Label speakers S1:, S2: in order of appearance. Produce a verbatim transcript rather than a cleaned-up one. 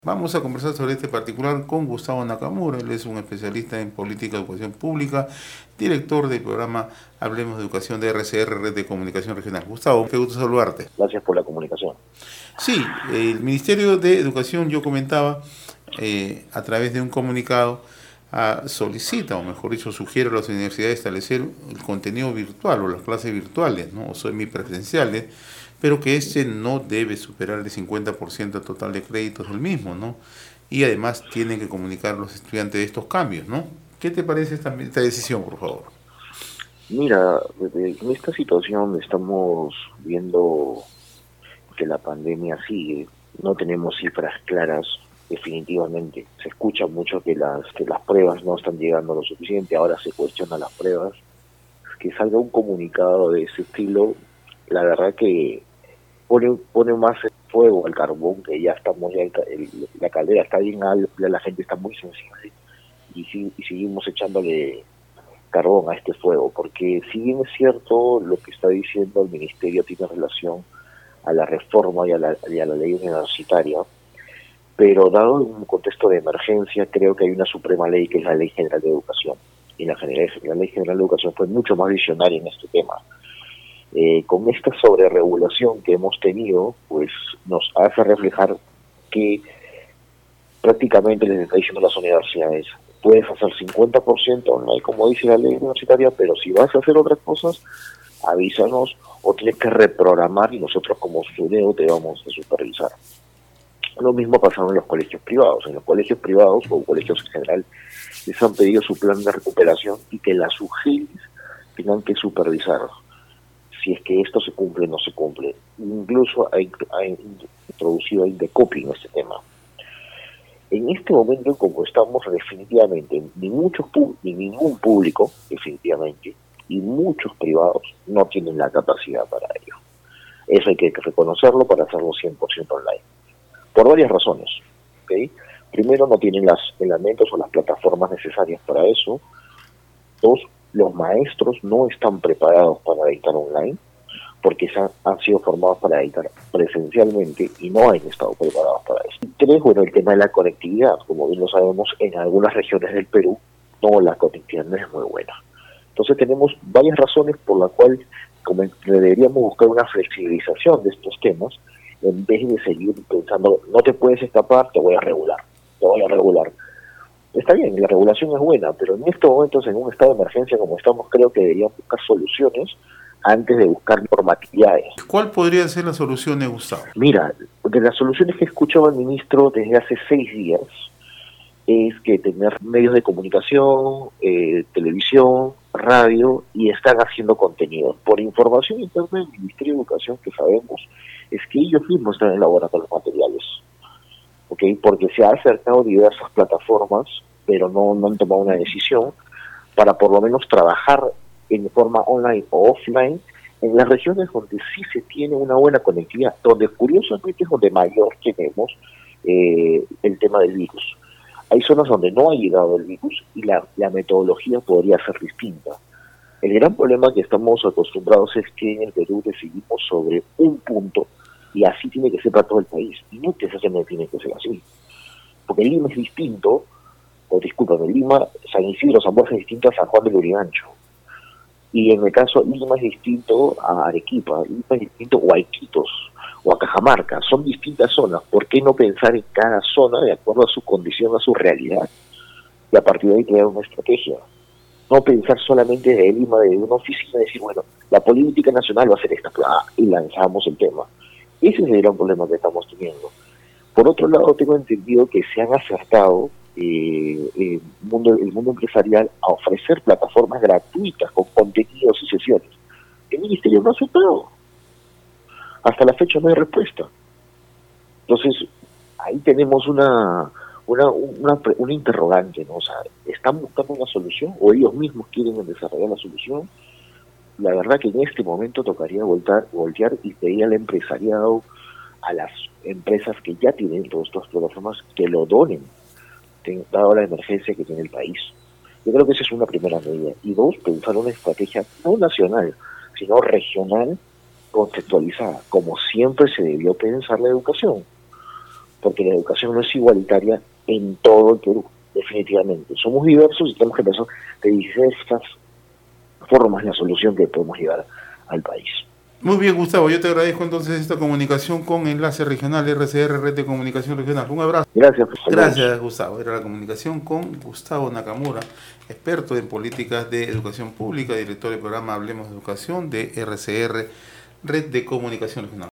S1: Vamos a conversar sobre este particular con Gustavo Nakamura. Él es un especialista en política de educación pública, director del programa Hablemos de Educación de R C R, Red de Comunicación Regional. Gustavo, qué gusto saludarte.
S2: Gracias por la comunicación.
S1: Sí, el Ministerio de Educación, yo comentaba, eh, a través de un comunicado, ah, solicita, o mejor dicho, sugiere a las universidades establecer el contenido virtual o las clases virtuales, ¿no? O semipresenciales, pero que este no debe superar el cincuenta por ciento total de créditos del mismo, ¿no? Y además tienen que comunicar a los estudiantes de estos cambios, ¿no? ¿Qué te parece esta, esta decisión, por favor?
S2: Mira, en esta situación estamos viendo que la pandemia sigue, no tenemos cifras claras definitivamente. Se escucha mucho que las que las pruebas no están llegando lo suficiente, ahora se cuestionan las pruebas. Que salga un comunicado de ese estilo, la verdad que pone pone más fuego al carbón, que ya estamos, ya el, el, la caldera está bien alta, la gente está muy sensible, y, si, y seguimos echándole carbón a este fuego, porque si bien es cierto lo que está diciendo el ministerio tiene relación a la reforma y a la, y a la ley universitaria, pero dado un contexto de emergencia, creo que hay una suprema ley que es la Ley General de Educación, y la, general, la Ley General de Educación fue mucho más visionaria en este tema. Eh, con esta sobreregulación que hemos tenido, pues nos hace reflejar que prácticamente les está diciendo a las universidades: puedes hacer cincuenta por ciento online, como dice la ley universitaria, pero si vas a hacer otras cosas, avísanos o tienes que reprogramar y nosotros como SUNEDU te vamos a supervisar. Lo mismo ha pasado en los colegios privados. En los colegios privados o colegios en general les han pedido su plan de recuperación y que las U G E Ls tengan que supervisar si es que esto se cumple o no se cumple. Incluso ha, ha introducido Indecopi en este tema. En este momento, como estamos, definitivamente, ni muchos ni ningún público, definitivamente, y muchos privados no tienen la capacidad para ello. Eso hay que reconocerlo para hacerlo cien por ciento online. Por varias razones. ¿Okay? Primero, no tienen los elementos o las plataformas necesarias para eso. Dos, los maestros no están preparados para dictar online, porque se han, han sido formados para dictar presencialmente y no han estado preparados para eso. Y tres, bueno, el tema de la conectividad. Como bien lo sabemos, en algunas regiones del Perú, no, la conectividad no es muy buena. Entonces tenemos varias razones por las cuales como deberíamos buscar una flexibilización de estos temas, en vez de seguir pensando, no te puedes escapar, te voy a regular, te voy a regular. Está bien, la regulación es buena, pero en estos momentos, en un estado de emergencia como estamos, creo que deberíamos buscar soluciones antes de buscar normatividades.
S1: ¿Cuál podría ser la solución, Gustavo?
S2: Mira, de las soluciones que escuchaba el ministro desde hace seis días, es que tener medios de comunicación, eh, televisión, radio, y están haciendo contenido. Por información interna del Ministerio de Educación, que sabemos, es que ellos mismos están elaborando los materiales. ¿Okay? Porque se ha acercado diversas plataformas, pero no, no han tomado una decisión para por lo menos trabajar en forma online o offline en las regiones donde sí se tiene una buena conectividad, donde curiosamente es donde mayor tenemos eh, el tema del virus. Hay zonas donde no ha llegado el virus y la, la metodología podría ser distinta. El gran problema que estamos acostumbrados es que en el Perú decidimos sobre un punto y así tiene que ser para todo el país. Y no necesariamente tiene que ser así. Porque Lima es distinto, o discúlpame, Lima, San Isidro, San Borja es distinto a San Juan de Lurigancho. Y en el caso, Lima es distinto a Arequipa, Lima es distinto a Iquitos o a Cajamarca. Son distintas zonas. ¿Por qué no pensar en cada zona de acuerdo a su condición, a su realidad? Y a partir de ahí crear una estrategia. No pensar solamente de Lima, de una oficina, y decir, bueno, la política nacional va a ser esta, ah, y lanzamos el tema. Ese es el gran problema que estamos teniendo. Por otro lado, tengo entendido que se han acercado eh, el, mundo, el mundo empresarial a ofrecer plataformas gratuitas con contenidos y sesiones. El ministerio no ha aceptado. Hasta la fecha no hay respuesta. Entonces, ahí tenemos una una, una, una interrogante, ¿no? O sea, ¿están buscando una solución o ellos mismos quieren desarrollar la solución? La verdad que en este momento tocaría voltar, voltear y pedir al empresariado, a las empresas que ya tienen todas estas plataformas, que lo donen, dado la emergencia que tiene el país. Yo creo que esa es una primera medida. Y dos, pensar una estrategia no nacional, sino regional, conceptualizada, como siempre se debió pensar la educación. porque la educación no es igualitaria en todo el Perú, definitivamente. Somos diversos y tenemos que pensar de diversas formas la solución que podemos llevar al país.
S1: Muy bien, Gustavo, yo te agradezco entonces esta comunicación con Enlace Regional, R C R, Red de Comunicación Regional. Un abrazo.
S2: Gracias.
S1: Gracias, Gustavo. Era la comunicación con Gustavo Nakamura, experto en políticas de educación pública, director del programa Hablemos de Educación de R C R, Red de Comunicación Regional.